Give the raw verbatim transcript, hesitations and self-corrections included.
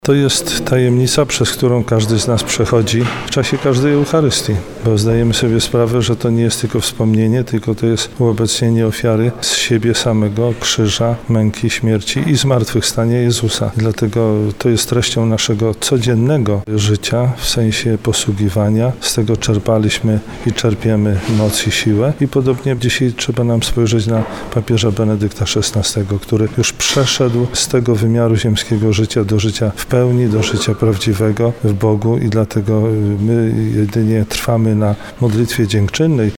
To jest tajemnica, przez którą każdy z nas przechodzi w czasie każdej Eucharystii, bo zdajemy sobie sprawę, że to nie jest tylko wspomnienie, tylko to jest uobecnienie ofiary z siebie samego, krzyża, męki, śmierci i zmartwychwstania Jezusa. Dlatego to jest treścią naszego codziennego życia, w sensie posługiwania. Z tego czerpaliśmy i czerpiemy moc i siłę. I podobnie dzisiaj trzeba nam spojrzeć na papieża Benedykta szesnastego, który już przeszedł z tego wymiaru ziemskiego życia do życia w pełni, do życia prawdziwego w Bogu i dlatego my jedynie trwamy na modlitwie dziękczynnej,